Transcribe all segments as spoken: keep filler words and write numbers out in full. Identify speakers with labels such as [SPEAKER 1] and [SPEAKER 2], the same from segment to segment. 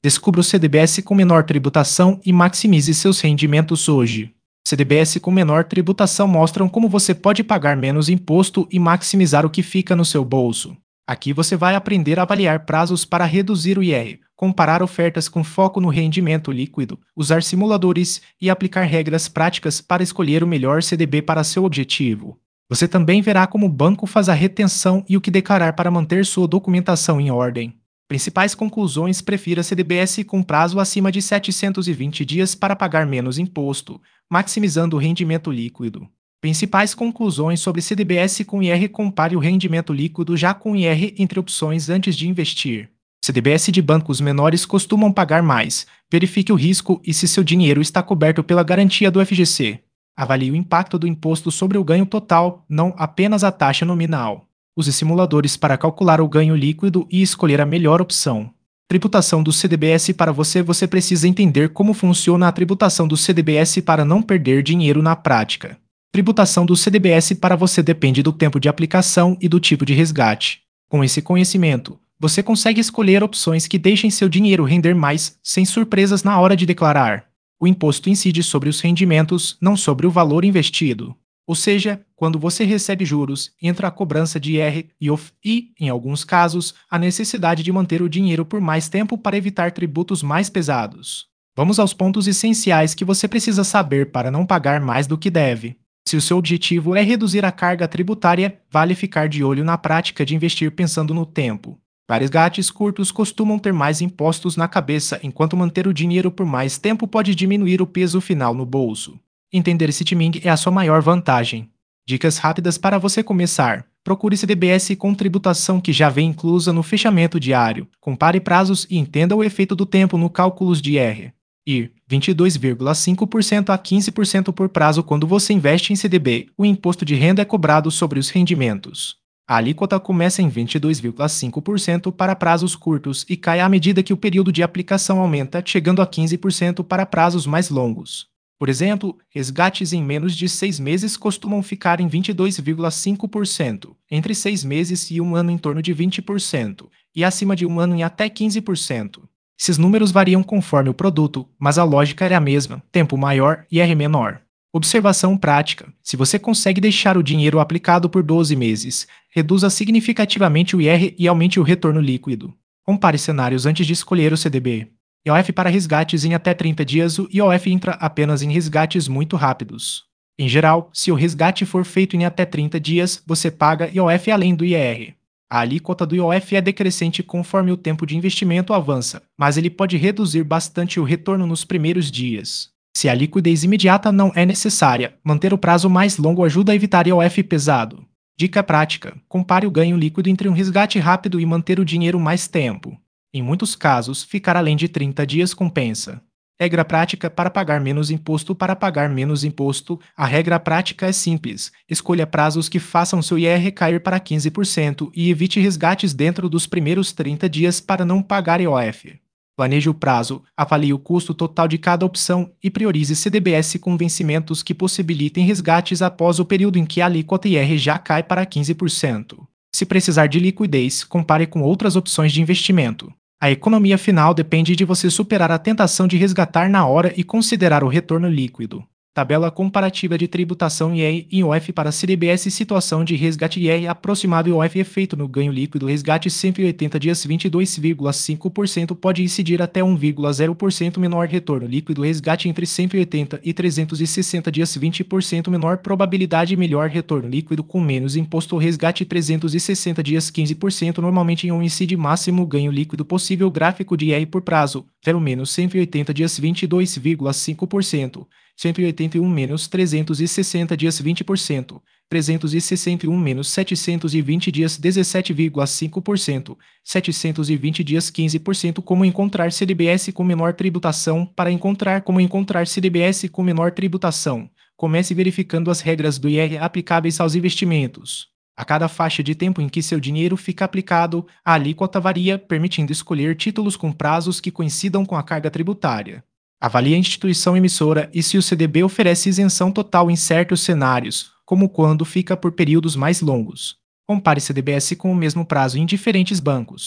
[SPEAKER 1] Descubra o C D B S com menor tributação e maximize seus rendimentos hoje. C D B S com menor tributação mostram como você pode pagar menos imposto e maximizar o que fica no seu bolso. Aqui você vai aprender a avaliar prazos para reduzir o I R, comparar ofertas com foco no rendimento líquido, usar simuladores e aplicar regras práticas para escolher o melhor C D B para seu objetivo. Você também verá como o banco faz a retenção e o que declarar para manter sua documentação em ordem. Principais conclusões: prefira C D B S com prazo acima de setecentos e vinte dias para pagar menos imposto, maximizando o rendimento líquido. Principais conclusões sobre C D B S com I R: compare o rendimento líquido já com I R entre opções antes de investir. C D B S de bancos menores costumam pagar mais. Verifique o risco e se seu dinheiro está coberto pela garantia do F G C. Avalie o impacto do imposto sobre o ganho total, não apenas a taxa nominal. Use simuladores para calcular o ganho líquido e escolher a melhor opção. Tributação do C D B S para você. Você precisa entender como funciona a tributação do C D B S para não perder dinheiro na prática. Tributação do C D B S para você depende do tempo de aplicação e do tipo de resgate. Com esse conhecimento, você consegue escolher opções que deixem seu dinheiro render mais, sem surpresas na hora de declarar. O imposto incide sobre os rendimentos, não sobre o valor investido. Ou seja, quando você recebe juros, entra a cobrança de I R e O F e, em alguns casos, a necessidade de manter o dinheiro por mais tempo para evitar tributos mais pesados. Vamos aos pontos essenciais que você precisa saber para não pagar mais do que deve. Se o seu objetivo é reduzir a carga tributária, vale ficar de olho na prática de investir pensando no tempo. Resgates curtos costumam ter mais impostos na cabeça, enquanto manter o dinheiro por mais tempo pode diminuir o peso final no bolso. Entender esse timing é a sua maior vantagem. Dicas rápidas para você começar. Procure C D B S com tributação que já vem inclusa no fechamento diário. Compare prazos e entenda o efeito do tempo no cálculos de I R. I R, vinte e dois vírgula cinco por cento a quinze por cento por prazo. Quando você investe em C D B, o imposto de renda é cobrado sobre os rendimentos. A alíquota começa em vinte e dois vírgula cinco por cento para prazos curtos e cai à medida que o período de aplicação aumenta, chegando a quinze por cento para prazos mais longos. Por exemplo, resgates em menos de seis meses costumam ficar em vinte e dois vírgula cinco por cento, entre seis meses e um ano em torno de vinte por cento, e acima de um ano em até quinze por cento. Esses números variam conforme o produto, mas a lógica é a mesma: tempo maior e I R menor. Observação prática: se você consegue deixar o dinheiro aplicado por doze meses, reduza significativamente o I R e aumente o retorno líquido. Compare cenários antes de escolher o C D B. I O F para resgates em até trinta dias. O I O F entra apenas em resgates muito rápidos. Em geral, se o resgate for feito em até trinta dias, você paga I O F além do I R. A alíquota do I O F é decrescente conforme o tempo de investimento avança, mas ele pode reduzir bastante o retorno nos primeiros dias. Se a liquidez imediata não é necessária, manter o prazo mais longo ajuda a evitar I O F pesado. Dica prática: compare o ganho líquido entre um resgate rápido e manter o dinheiro mais tempo. Em muitos casos, ficar além de trinta dias compensa. Regra prática para pagar menos imposto. Para pagar menos imposto, a regra prática é simples: escolha prazos que façam seu I R cair para quinze por cento e evite resgates dentro dos primeiros trinta dias para não pagar I O F. Planeje o prazo, avalie o custo total de cada opção e priorize C D B S com vencimentos que possibilitem resgates após o período em que a alíquota I R já cai para quinze por cento. Se precisar de liquidez, compare com outras opções de investimento. A economia final depende de você superar a tentação de resgatar na hora e considerar o retorno líquido. Tabela comparativa de tributação I R e I O F para C D B S. Situação de resgate I R aproximado. I O F efeito no ganho líquido. Resgate cento e oitenta dias, vinte e dois vírgula cinco por cento pode incidir até um vírgula zero por cento menor. Retorno líquido. Resgate entre cento e oitenta e trezentos e sessenta dias, vinte por cento menor probabilidade. Melhor retorno líquido com menos imposto. Resgate trezentos e sessenta dias, quinze por cento normalmente em um incide máximo ganho líquido possível. Gráfico de I R por prazo, zero menos cento e oitenta dias, vinte e dois vírgula cinco por cento. cento e oitenta e um menos trezentos e sessenta dias, vinte por cento. trezentos e sessenta e um menos setecentos e vinte dias, dezessete vírgula cinco por cento. setecentos e vinte dias, quinze por cento. Como encontrar C D B S com menor tributação? Para encontrar como encontrar C D B S com menor tributação, comece verificando as regras do I R aplicáveis aos investimentos. A cada faixa de tempo em que seu dinheiro fica aplicado, a alíquota varia, permitindo escolher títulos com prazos que coincidam com a carga tributária. Avalie a instituição emissora e se o C D B oferece isenção total em certos cenários, como quando fica por períodos mais longos. Compare C D B S com o mesmo prazo em diferentes bancos.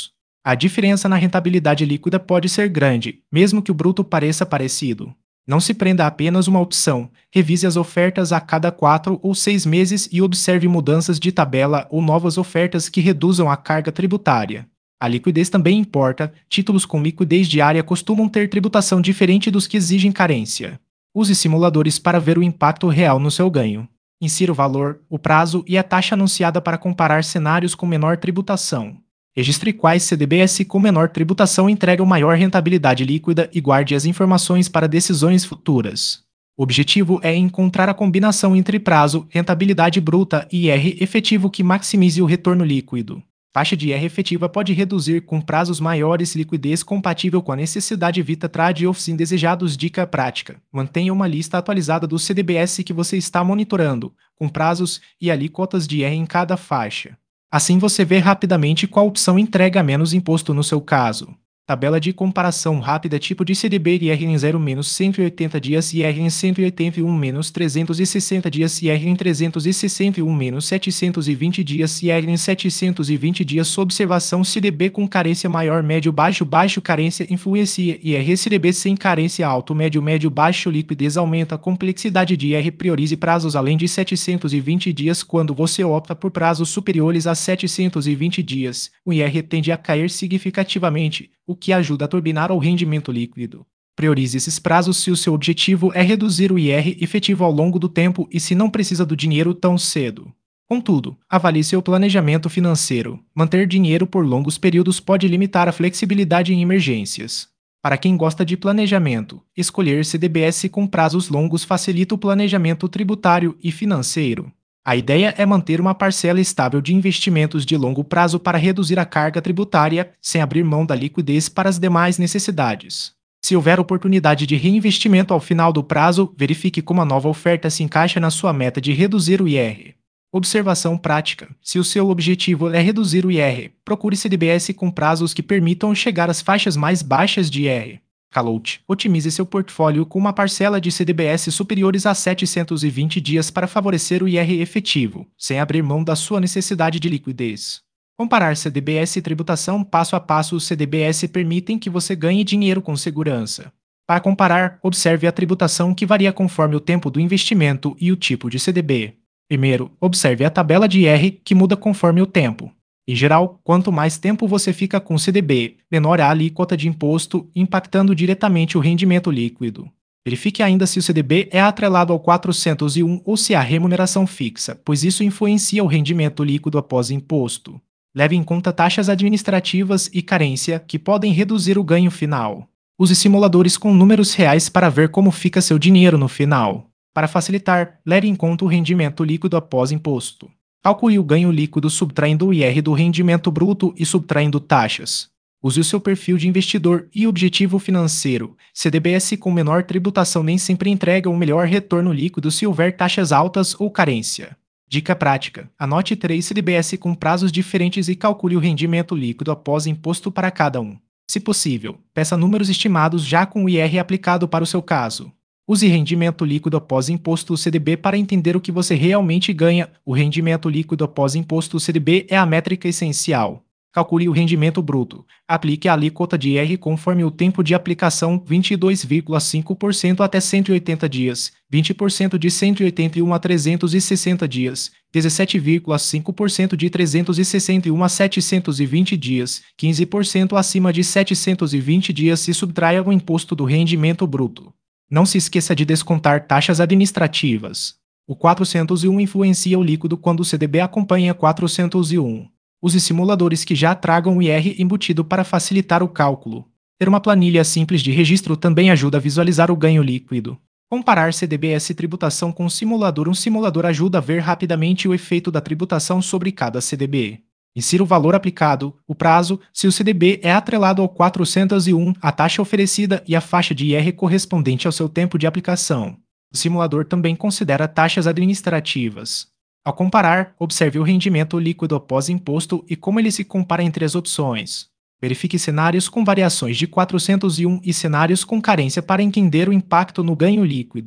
[SPEAKER 1] A diferença na rentabilidade líquida pode ser grande, mesmo que o bruto pareça parecido. Não se prenda a apenas uma opção, revise as ofertas a cada quatro ou seis meses e observe mudanças de tabela ou novas ofertas que reduzam a carga tributária. A liquidez também importa, títulos com liquidez diária costumam ter tributação diferente dos que exigem carência. Use simuladores para ver o impacto real no seu ganho. Insira o valor, o prazo e a taxa anunciada para comparar cenários com menor tributação. Registre quais C D B S com menor tributação entregam maior rentabilidade líquida e guarde as informações para decisões futuras. O objetivo é encontrar a combinação entre prazo, rentabilidade bruta e I R efetivo que maximize o retorno líquido. Taxa de I R efetiva pode reduzir com prazos maiores, liquidez compatível com a necessidade, evita trade-offs indesejados. Dica prática: mantenha uma lista atualizada dos C D B S que você está monitorando, com prazos e alíquotas de I R em cada faixa. Assim você vê rapidamente qual opção entrega menos imposto no seu caso. Tabela de comparação rápida: tipo de C D B I R em zero menos cento e oitenta dias, I R em cento e oitenta e um menos trezentos e sessenta dias, I R em trezentos e sessenta e um menos setecentos e vinte dias, I R em setecentos e vinte dias. Observação: C D B com carência maior, médio, baixo, baixo, carência influencia I R. C D B sem carência alto, médio, médio, baixo, liquidez aumenta, complexidade de I R. Priorize prazos além de setecentos e vinte dias. Quando você opta por prazos superiores a setecentos e vinte dias, o I R tende a cair significativamente, o que ajuda a turbinar o rendimento líquido. Priorize esses prazos se o seu objetivo é reduzir o I R efetivo ao longo do tempo e se não precisa do dinheiro tão cedo. Contudo, avalie seu planejamento financeiro. Manter dinheiro por longos períodos pode limitar a flexibilidade em emergências. Para quem gosta de planejamento, escolher C D B S com prazos longos facilita o planejamento tributário e financeiro. A ideia é manter uma parcela estável de investimentos de longo prazo para reduzir a carga tributária, sem abrir mão da liquidez para as demais necessidades. Se houver oportunidade de reinvestimento ao final do prazo, verifique como a nova oferta se encaixa na sua meta de reduzir o I R. Observação prática: se o seu objetivo é reduzir o I R, procure C D B S com prazos que permitam chegar às faixas mais baixas de I R. Calote: otimize seu portfólio com uma parcela de C D B S superiores a setecentos e vinte dias para favorecer o I R efetivo, sem abrir mão da sua necessidade de liquidez. Comparar C D B S e tributação passo a passo. Os C D B S permitem que você ganhe dinheiro com segurança. Para comparar, observe a tributação, que varia conforme o tempo do investimento e o tipo de C D B. Primeiro, observe a tabela de I R, que muda conforme o tempo. Em geral, quanto mais tempo você fica com C D B, menor a alíquota de imposto, impactando diretamente o rendimento líquido. Verifique ainda se o C D B é atrelado ao quatrocentos e um ou se há remuneração fixa, pois isso influencia o rendimento líquido após imposto. Leve em conta taxas administrativas e carência, que podem reduzir o ganho final. Use simuladores com números reais para ver como fica seu dinheiro no final. Para facilitar, leve em conta o rendimento líquido após imposto. Calcule o ganho líquido subtraindo o I R do rendimento bruto e subtraindo taxas. Use o seu perfil de investidor e objetivo financeiro. C D B S com menor tributação nem sempre entrega um melhor retorno líquido se houver taxas altas ou carência. Dica prática: anote três C D B S com prazos diferentes e calcule o rendimento líquido após imposto para cada um. Se possível, peça números estimados já com o I R aplicado para o seu caso. Use rendimento líquido após imposto C D B para entender o que você realmente ganha. O rendimento líquido após imposto C D B é a métrica essencial. Calcule o rendimento bruto. Aplique a alíquota de I R conforme o tempo de aplicação: vinte e dois vírgula cinco por cento até cento e oitenta dias, vinte por cento de cento e oitenta e um a trezentos e sessenta dias, dezessete vírgula cinco por cento de trezentos e sessenta e um a setecentos e vinte dias, quinze por cento acima de setecentos e vinte dias e subtraia o imposto do rendimento bruto. Não se esqueça de descontar taxas administrativas. O quatrocentos e um influencia o líquido quando o C D B acompanha quatrocentos e um. Use simuladores que já tragam o I R embutido para facilitar o cálculo. Ter uma planilha simples de registro também ajuda a visualizar o ganho líquido. Comparar C D B S e tributação com simulador. Um simulador ajuda a ver rapidamente o efeito da tributação sobre cada C D B. Insira o valor aplicado, o prazo, se o C D B é atrelado ao quatrocentos e um, a taxa oferecida e a faixa de I R correspondente ao seu tempo de aplicação. O simulador também considera taxas administrativas. Ao comparar, observe o rendimento líquido após imposto e como ele se compara entre as opções. Verifique cenários com variações de quatrocentos e um e cenários com carência para entender o impacto no ganho líquido.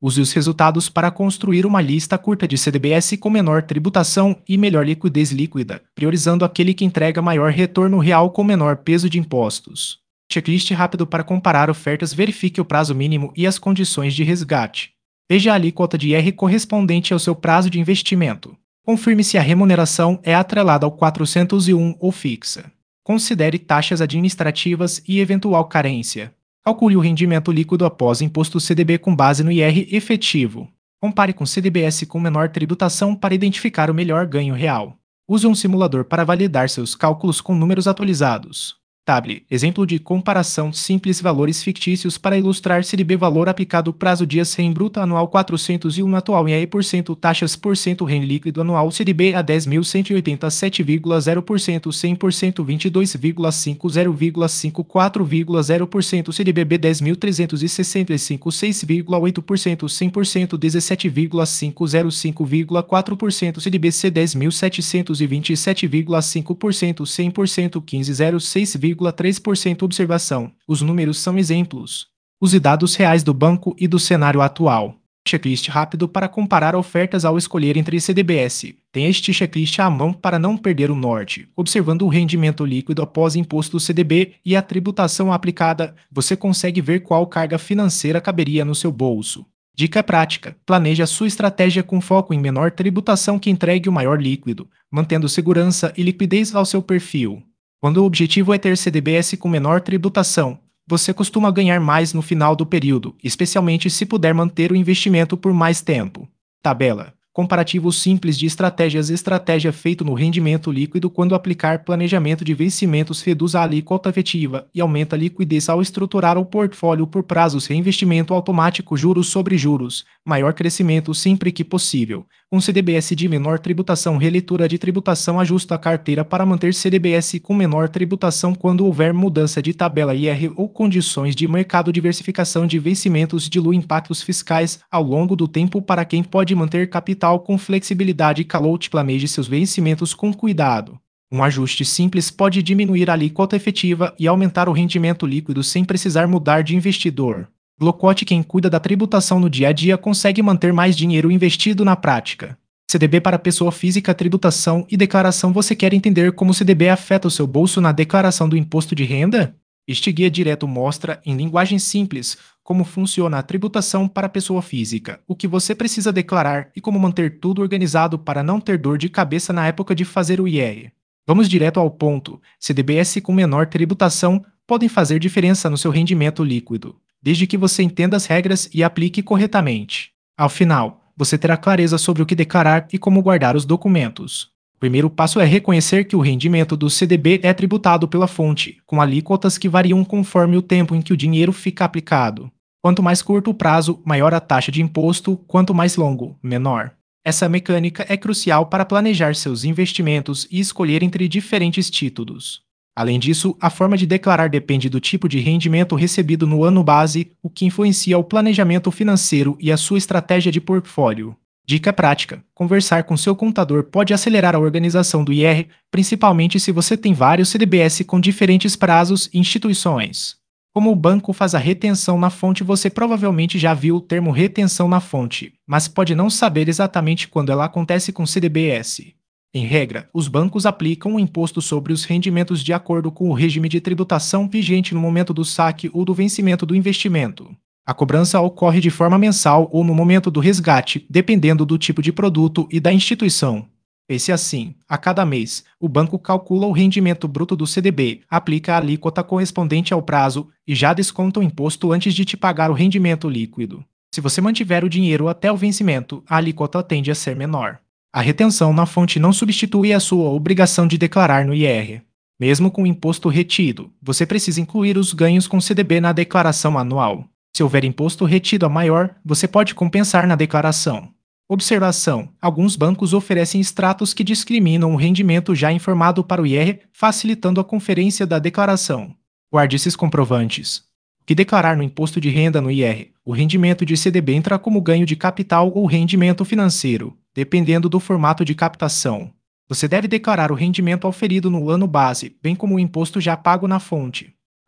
[SPEAKER 1] Use os resultados para construir uma lista curta de C D B S com menor tributação e melhor liquidez líquida, priorizando aquele que entrega maior retorno real com menor peso de impostos. Checklist rápido para comparar ofertas. Verifique o prazo mínimo e as condições de resgate. Veja a alíquota de I R correspondente ao seu prazo de investimento. Confirme se a remuneração é atrelada ao quatrocentos e um ou fixa. Considere taxas administrativas e eventual carência. Calcule o rendimento líquido após imposto C D B com base no I R efetivo. Compare com C D B S com menor tributação para identificar o melhor ganho real. Use um simulador para validar seus cálculos com números atualizados. Table, exemplo de comparação simples. Valores fictícios para ilustrar. C D B valor aplicado prazo dias R E N bruto anual quatrocentos e um atual em I R por cento taxas por cento R E N líquido anual C D B a dez mil cento e oitenta e sete vírgula zero por cento cem por cento vinte e dois vírgula cinquenta vírgula cinquenta e quatro vírgula zero por cento C D B B dez mil trezentos e sessenta e cinco seis vírgula oito por cento cem por cento dezessete vírgula quinhentos e cinco vírgula quatro por cento C D B C dez mil setecentos e vinte e sete vírgula cinco por cento cem por cento quinze vírgula zero seis vírgula três por cento. Observação: os números são exemplos. Use dados reais do banco e do cenário atual. Checklist rápido para comparar ofertas ao escolher entre C D B S. Tenha este checklist à mão para não perder o norte. Observando o rendimento líquido após imposto C D B e a tributação aplicada, você consegue ver qual carga financeira caberia no seu bolso. Dica prática: planeje a sua estratégia com foco em menor tributação que entregue o maior líquido, mantendo segurança e liquidez ao seu perfil. Quando o objetivo é ter C D B S com menor tributação, você costuma ganhar mais no final do período, especialmente se puder manter o investimento por mais tempo. Tabela: comparativo simples de estratégias. Estratégia feito no rendimento líquido. Quando aplicar planejamento de vencimentos, reduz a alíquota efetiva e aumenta a liquidez ao estruturar o portfólio por prazos. Reinvestimento automático. Juros sobre juros. Maior crescimento sempre que possível. Um C D B S de menor tributação. Releitura de tributação. Ajusta a carteira para manter C D B S com menor tributação quando houver mudança de tabela I R ou condições de mercado. Diversificação de vencimentos dilui impactos fiscais ao longo do tempo para quem pode manter capital com flexibilidade. Calote: planeje seus vencimentos com cuidado. Um ajuste simples pode diminuir a alíquota efetiva e aumentar o rendimento líquido sem precisar mudar de investidor. Glocote: quem cuida da tributação no dia a dia consegue manter mais dinheiro investido na prática. C D B para pessoa física. Tributação e declaração. Você quer entender como o C D B afeta o seu bolso na declaração do imposto de renda? Este guia direto mostra, em linguagem simples, como funciona a tributação para pessoa física, o que você precisa declarar e como manter tudo organizado para não ter dor de cabeça na época de fazer o I R. Vamos direto ao ponto. C D B S com menor tributação podem fazer diferença no seu rendimento líquido, desde que você entenda as regras e aplique corretamente. Ao final, você terá clareza sobre o que declarar e como guardar os documentos. O primeiro passo é reconhecer que o rendimento do C D B é tributado pela fonte, com alíquotas que variam conforme o tempo em que o dinheiro fica aplicado. Quanto mais curto o prazo, maior a taxa de imposto, quanto mais longo, menor. Essa mecânica é crucial para planejar seus investimentos e escolher entre diferentes títulos. Além disso, a forma de declarar depende do tipo de rendimento recebido no ano base, o que influencia o planejamento financeiro e a sua estratégia de portfólio. Dica prática: conversar com seu contador pode acelerar a organização do I R, principalmente se você tem vários C D B S com diferentes prazos e instituições. Como o banco faz a retenção na fonte, você provavelmente já viu o termo retenção na fonte, mas pode não saber exatamente quando ela acontece com C D B S. Em regra, os bancos aplicam o imposto sobre os rendimentos de acordo com o regime de tributação vigente no momento do saque ou do vencimento do investimento. A cobrança ocorre de forma mensal ou no momento do resgate, dependendo do tipo de produto e da instituição. Pense assim: a cada mês, o banco calcula o rendimento bruto do C D B, aplica a alíquota correspondente ao prazo e já desconta o imposto antes de te pagar o rendimento líquido. Se você mantiver o dinheiro até o vencimento, a alíquota tende a ser menor. A retenção na fonte não substitui a sua obrigação de declarar no I R. Mesmo com o imposto retido, você precisa incluir os ganhos com C D B na declaração anual. Se houver imposto retido a maior, você pode compensar na declaração. Observação: alguns bancos oferecem extratos que discriminam o rendimento já informado para o I R, facilitando a conferência da declaração. Guarde esses comprovantes. O que declarar no imposto de renda no I R? O rendimento de C D B entra como ganho de capital ou rendimento financeiro, dependendo do formato de captação. Você deve declarar o rendimento auferido no ano base, bem como o imposto já pago na fonte.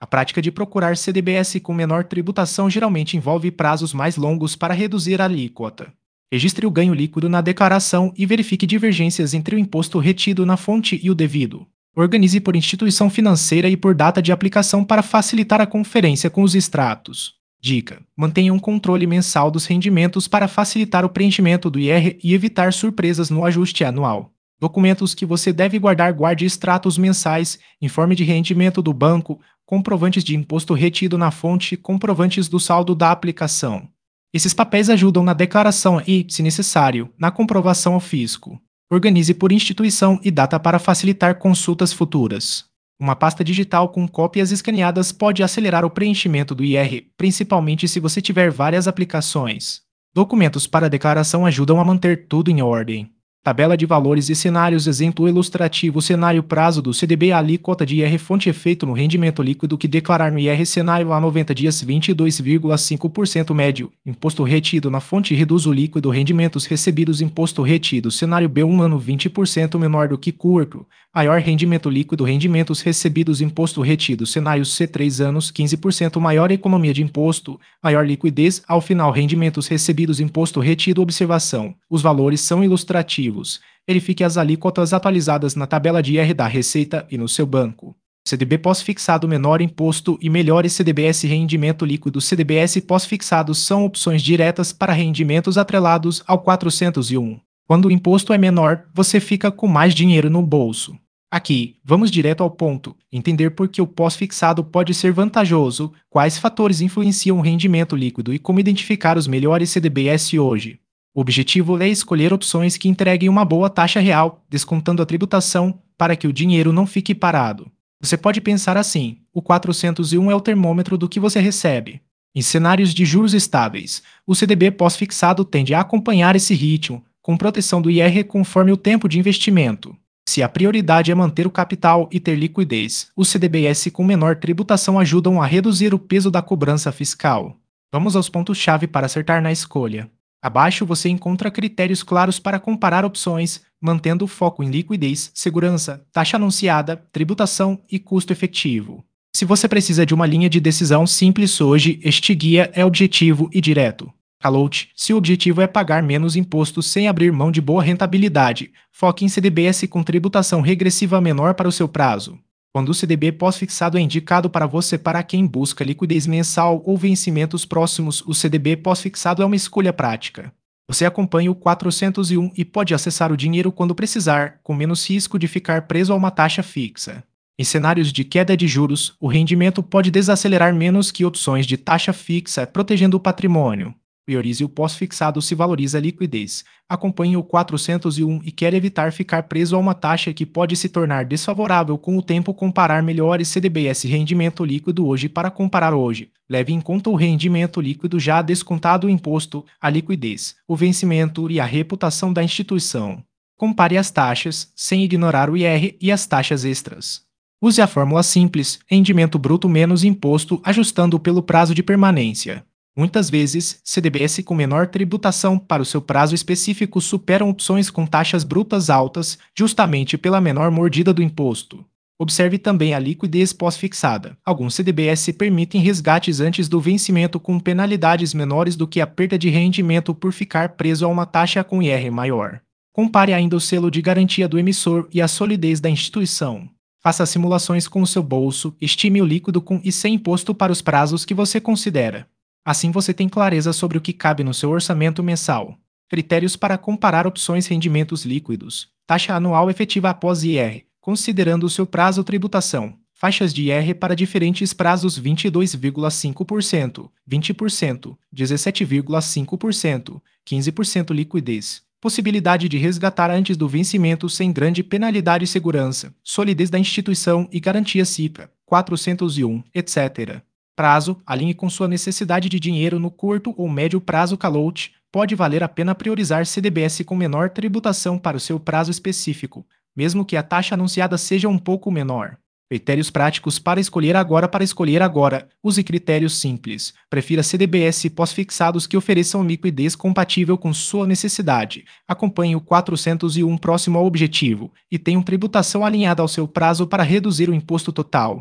[SPEAKER 1] A prática de procurar C D B S com menor tributação geralmente envolve prazos mais longos para reduzir a alíquota. Registre o ganho líquido na declaração e verifique divergências entre o imposto retido na fonte e o devido. Organize por instituição financeira e por data de aplicação para facilitar a conferência com os extratos. Dica: mantenha um controle mensal dos rendimentos para facilitar o preenchimento do I R e evitar surpresas no ajuste anual. Documentos que você deve guardar: guarde extratos mensais, informe de rendimento do banco, comprovantes de imposto retido na fonte, comprovantes do saldo da aplicação. Esses papéis ajudam na declaração e, se necessário, na comprovação ao fisco. Organize por instituição e data para facilitar consultas futuras. Uma pasta digital com cópias escaneadas pode acelerar o preenchimento do I R, principalmente se você tiver várias aplicações. Documentos para declaração ajudam a manter tudo em ordem. Tabela de valores e cenários. Exemplo ilustrativo: cenário prazo do C D B, a alíquota de I R fonte efeito no rendimento líquido que declarar no I R cenário a noventa dias, vinte e dois vírgula cinco por cento médio. Imposto retido na fonte reduz o líquido. Rendimentos recebidos, imposto retido. Cenário B, um ano, vinte por cento menor do que curto. Maior rendimento líquido. Rendimentos recebidos, imposto retido. Cenário C, três anos, quinze por cento maior economia de imposto. Maior liquidez. Ao final, rendimentos recebidos, imposto retido. Observação: os valores são ilustrativos. Verifique as alíquotas atualizadas na tabela de I R da Receita e no seu banco. C D B pós-fixado, menor imposto e melhores C D B S rendimento líquido. C D B S pós-fixados são opções diretas para rendimentos atrelados ao quatrocentos e um. Quando o imposto é menor, você fica com mais dinheiro no bolso. Aqui, vamos direto ao ponto: entender por que o pós-fixado pode ser vantajoso, quais fatores influenciam o rendimento líquido e como identificar os melhores C D B S hoje. O objetivo é escolher opções que entreguem uma boa taxa real, descontando a tributação, para que o dinheiro não fique parado. Você pode pensar assim: o quatrocentos e um é o termômetro do que você recebe. Em cenários de juros estáveis, o C D B pós-fixado tende a acompanhar esse ritmo, com proteção do I R conforme o tempo de investimento. Se a prioridade é manter o capital e ter liquidez, os C D B S com menor tributação ajudam a reduzir o peso da cobrança fiscal. Vamos aos pontos-chave para acertar na escolha. Abaixo você encontra critérios claros para comparar opções, mantendo o foco em liquidez, segurança, taxa anunciada, tributação e custo efetivo. Se você precisa de uma linha de decisão simples hoje, este guia é objetivo e direto. Calote: se o objetivo é pagar menos imposto sem abrir mão de boa rentabilidade, foque em C D B S com tributação regressiva menor para o seu prazo. Quando o C D B pós-fixado é indicado para você, para quem busca liquidez mensal ou vencimentos próximos, o C D B pós-fixado é uma escolha prática. Você acompanha o quatrocentos e um e pode acessar o dinheiro quando precisar, com menos risco de ficar preso a uma taxa fixa. Em cenários de queda de juros, o rendimento pode desacelerar menos que opções de taxa fixa, protegendo o patrimônio. Priorize o pós-fixado se valoriza a liquidez. Acompanhe o quatrocentos e um e quer evitar ficar preso a uma taxa que pode se tornar desfavorável com o tempo. Comparar melhores C D B S rendimento líquido hoje para comparar hoje. Leve em conta o rendimento líquido já descontado o imposto, a liquidez, o vencimento e a reputação da instituição. Compare as taxas, sem ignorar o I R e as taxas extras. Use a fórmula simples: rendimento bruto menos imposto, ajustando pelo prazo de permanência. Muitas vezes, C D B S com menor tributação para o seu prazo específico superam opções com taxas brutas altas, justamente pela menor mordida do imposto. Observe também a liquidez pós-fixada. Alguns C D B S permitem resgates antes do vencimento com penalidades menores do que a perda de rendimento por ficar preso a uma taxa com I R maior. Compare ainda o selo de garantia do emissor e a solidez da instituição. Faça simulações com o seu bolso, estime o líquido com e sem imposto para os prazos que você considera. Assim você tem clareza sobre o que cabe no seu orçamento mensal. Critérios para comparar opções: rendimentos líquidos. Taxa anual efetiva após I R, considerando o seu prazo tributação. Faixas de I R para diferentes prazos: vinte e dois vírgula cinco por cento, vinte por cento, dezessete vírgula cinco por cento, quinze por cento liquidez. Possibilidade de resgatar antes do vencimento sem grande penalidade. Segurança, solidez da instituição e garantia cifra, quatrocentos e um, etcétera. Prazo: alinhe com sua necessidade de dinheiro no curto ou médio prazo. Calote: pode valer a pena priorizar C D B S com menor tributação para o seu prazo específico, mesmo que a taxa anunciada seja um pouco menor. Critérios práticos para escolher agora. Para escolher agora, use critérios simples. Prefira C D B S pós-fixados que ofereçam liquidez compatível com sua necessidade. Acompanhe o quatrocentos e um próximo ao objetivo e tenha tributação alinhada ao seu prazo para reduzir o imposto total.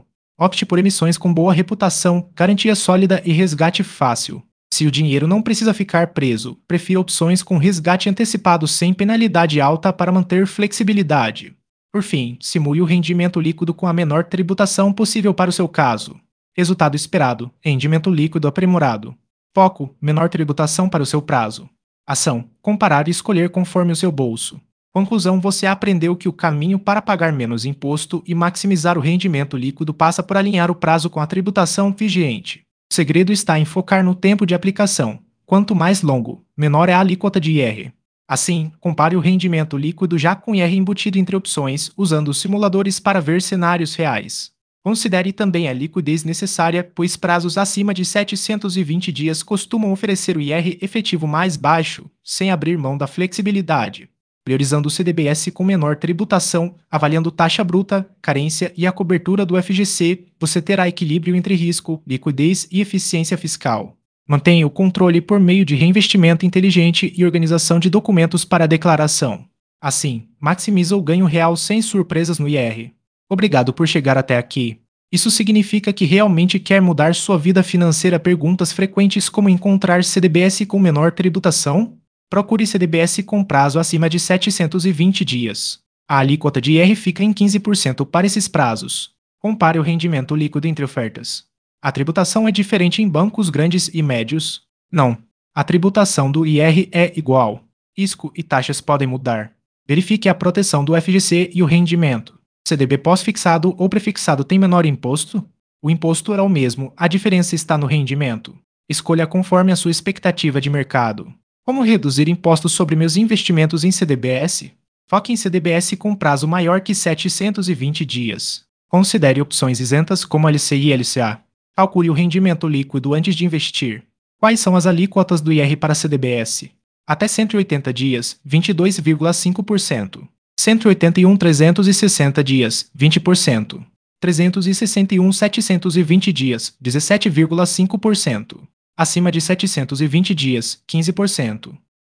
[SPEAKER 1] Opte por emissões com boa reputação, garantia sólida e resgate fácil. Se o dinheiro não precisa ficar preso, prefira opções com resgate antecipado sem penalidade alta para manter flexibilidade. Por fim, simule o rendimento líquido com a menor tributação possível para o seu caso. Resultado esperado: rendimento líquido aprimorado. Foco: menor tributação para o seu prazo. Ação: comparar e escolher conforme o seu bolso. Conclusão: você aprendeu que o caminho para pagar menos imposto e maximizar o rendimento líquido passa por alinhar o prazo com a tributação vigente. O segredo está em focar no tempo de aplicação. Quanto mais longo, menor é a alíquota de I R. Assim, compare o rendimento líquido já com I R embutido entre opções, usando os simuladores para ver cenários reais. Considere também a liquidez necessária, pois prazos acima de setecentos e vinte dias costumam oferecer o I R efetivo mais baixo, sem abrir mão da flexibilidade. Priorizando o C D B S com menor tributação, avaliando taxa bruta, carência e a cobertura do F G C, você terá equilíbrio entre risco, liquidez e eficiência fiscal. Mantenha o controle por meio de reinvestimento inteligente e organização de documentos para a declaração. Assim, maximiza o ganho real sem surpresas no I R. Obrigado por chegar até aqui. Isso significa que realmente quer mudar sua vida financeira. Perguntas frequentes como encontrar C D B S com menor tributação? Procure C D B S com prazo acima de setecentos e vinte dias. A alíquota de I R fica em quinze por cento para esses prazos. Compare o rendimento líquido entre ofertas. A tributação é diferente em bancos grandes e médios? Não. A tributação do I R é igual. Risco e taxas podem mudar. Verifique a proteção do F G C e o rendimento. C D B pós-fixado ou prefixado tem menor imposto? O imposto é o mesmo, a diferença está no rendimento. Escolha conforme a sua expectativa de mercado. Como reduzir impostos sobre meus investimentos em C D B S? Foque em C D B S com prazo maior que setecentos e vinte dias. Considere opções isentas como L C I e L C A. Calcule o rendimento líquido antes de investir. Quais são as alíquotas do I R para C D B S? Até cento e oitenta dias, vinte e dois vírgula cinco por cento. cento e oitenta e um trezentos e sessenta dias, vinte por cento. trezentos e sessenta e um setecentos e vinte dias, dezessete vírgula cinco por cento. Acima de setecentos e vinte dias, quinze por cento.